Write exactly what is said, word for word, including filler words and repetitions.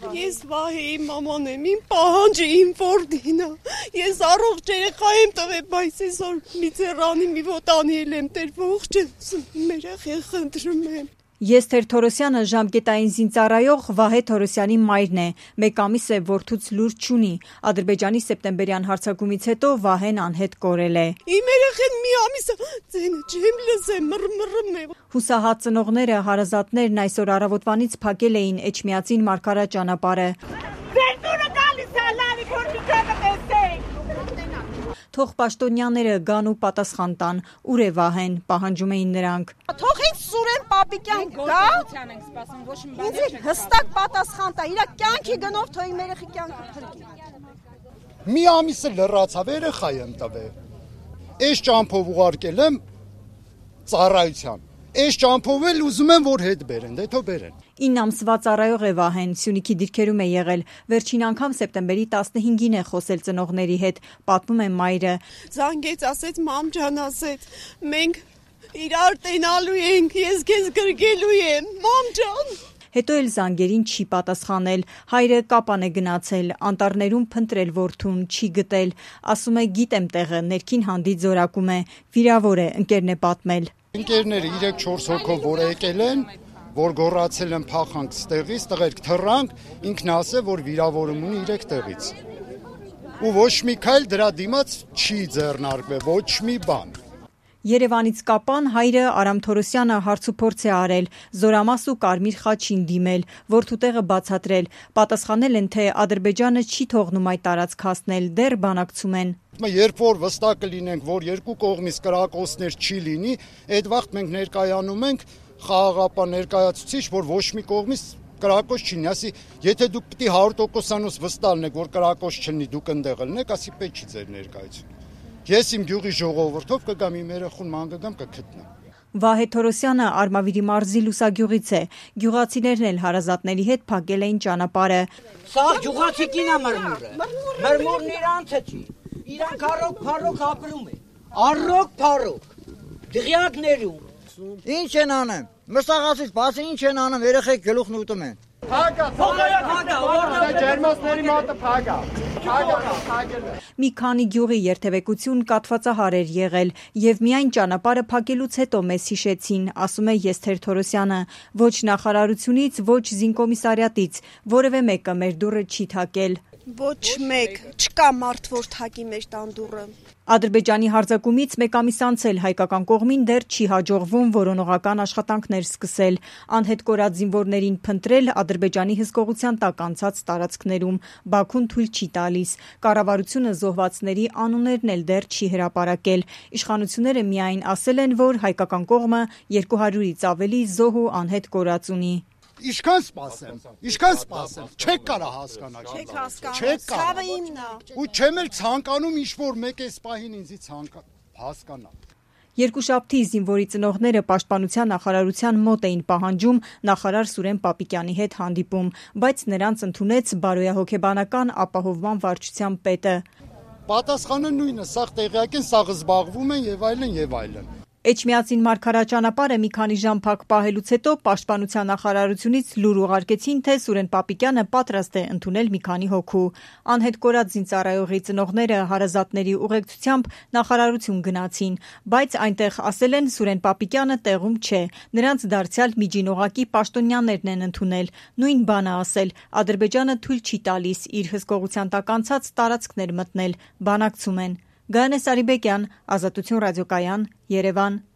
Ես Վահեի մաման եմ, իմ պահանջը իմ որդին է։ Ես առողջ երեխա եմ տվել, բայց այսօր մի ձեռանի մի ոտանի եմ տեր ողջ մեր երեխան խնդրում եմ։ Եսթեր Թորոսյանը ժամկետային զինծառայող Վահե Թորոսյանի մայրն է, մեկ ամիս է որդուց լուր չունի։ Ադրբեջանի սեպտեմբերյան հարձակումից հետո Վահեն անհետ կորել է։ Իմ երեխան մի ամիս ձենը չեմ լսեմ, մռմռում է։ Հուսահատ ծնողները, հարազատներն այսօր առավոտվանից փակել էին Էջմիածին Մարգարա ճանապարհը։ Թող պաշտոնյաները գան ու պատասխան տան, ուր է Վահեն, պահանջում էին նրանք։ Թողից Սուրեն Պապիկյան գա, ինձ հստակ պատասխան տա, իր կյանքի գնով թողի մեր երեխի կյանքը փրկի։ Մի ամիսը լրացավ, երեխա եմ տվել։ Այս ճամփով ուղարկել եմ ծառայության։ Այս ճամփով էլ ուզում եմ, որ հետ բերեն, դե թո բերեն։ ինը ամսվա ծառայող է Վահեն, Սյունիքի դիրքերում է եղել։ Վերջին անգամ սեպտեմբերի տասնհինգին է խոսել ծնողների հետ, պատմում է մայրը։ Զանգեց, ասեց մամ ջան, ասեց, մենք իրար տենալու ենք, ես քեզ գրկելու եմ, մամ ջան։ Հետո էլ զանգերին չի պատասխանել, հայրը կապան է գնացել, անտառներում փնտրել որդուն, չի գտել, ասում է գիտեմ տեղը, ներքին հանդիտ զորակում է, վիրավոր է, ընկերն է պատմել։ Ընկերները երեք-չորս հոգով որ եկել են, որ գոռացել են փախանք ստեղից, տղերք թռանք, ինքն ասել, որ վիրավորում ունի երեք տեղից։ Ու ոչ մի քայլ դրա դիմաց չի ձեռնարկվել, ոչ մի բան։ Երևանից կապան հայրը Արամ Թորոսյանը հարցուփորձ է արել, Զորամաս ու Կարմիր խաչին դիմել, որդու տեղը բացատրել, պատասխանել են, թե Ադրբեջանը չի թողնում այդ տարածք հասնել, դեռ բանակցում են։ Երբ որ վստահ կլինենք, որ երկու կողմից կրակոցներ չի լինի, այդ վաղտ մենք ներկայանում ենք խաղաղապահ ներկայացուցիչ, որ ոչ մի կողմից կրակոց չի լինի, ասի, եթե դուք պիտի հարյուր տոկոսանոց վստահ լինեք, որ կրակոց չլինի, դուք ընդեղ լինեք, ասի պետք չի ձեր ներկայությունը։ Ես իմ գյուղի ժողովրդով կգամ իմ երեխուն ման կգամ կգտնեմ։ Վահե Թորոսյանը Արմավիրի մարզի Լուսագյուղից է, գյուղացիներն էլ հարազատների հետ փակել էին ճանապարհը։ Սա գյուղացի կինա մրմուրը, մրմուրն իրանց է չի, իրանք առոք փառոք ապրում է, առոք փառոք, դղյակներում։ Ինչ են անեմ, մսաղացից բացի ինչ են անեմ, երեխեք գլուխն ուտում են։ Փագա, փագա, ջերմասների մոտը փագա, փագա, փագել է։ Մի քանի գյուղի երթևեկություն կաթվածահար էր եղել եւ միայն ճանապարհը փակելուց հետո մեզ հիշեցին, ասում է Եսթեր Թորոսյանը, ոչ նախարարությունից, ոչ զինկոմիսարիատից, որևէ մեկը մեր դուռը չի թակել։ Ոչ մեկ, չկա մարդ, որ թակի մեր տան դուռը։ Ադրբեջանի հարձակումից մեկ ամիս անց էլ հայկական կողմին դեռ չի հաջողվում որոնողական աշխատանքներ սկսել, անհետ կորած զինվորներին փնտրել Ադրբեջանի հսկողության տակ անցած տարածքներում, Բաքուն թույլ չի տալիս, կառավարությունը զոհվածների անուններն էլ դեռ չի հրապարակել, իշխանությունները միայն ասել են, որ հայկական կողմը երկու հարյուրից ավելի զոհ ու անհետ կորած ունի։ Ինչքան սպասեմ, ինչքան սպասեմ, չեք կարա հասկանալ։ Չեք հասկանալ, ցավը իմն է։ Ու չեմ էլ ցանկանում ինչ-որ մեկ էս պահին ինձի ցանկա հասկանալ։ Երկուշաբթի զինվորի ծնողները պաշտպանության նախարարության մոտ էին պահանջում նախարար Սուրեն Պապիկյանի հետ հանդիպում, բայց նրանց ընդունեց բարոյահոգեբանական ապահովման վարչության պետը։ Պատասխանը նույնը, սաղ տեղյակ են, սաղ զբաղվում են եւ այլն եւ այլն։ Էջմիածին Մարգարա ճանապարհը մի քանի ժամ փակ պահելուց հետո պաշտպանության նախարարությունից լուր ուղարկեցին, թե Սուրեն Պապիկյանը պատրաստ է ընդունել մի քանի հոգու։ Անհետ կորած զինծառայողի ծնողները հարազատների ուղեկցությամբ նախարարություն գնացին, բայց այնտեղ ասել են Սուրեն Պապիկյանը տեղում չէ, նրանց դարձյալ միջինողակի պաշտոնյաներն են ընդունել, նույն բանը ասել, Ադրբեջանը թույլ չի տալիս իր հսկողության տակ անցած տարածքներ մտնել, բանակցում են։ Գայանե Սարիբեկյան, Ազատություն ռադիոկայան, Երևան։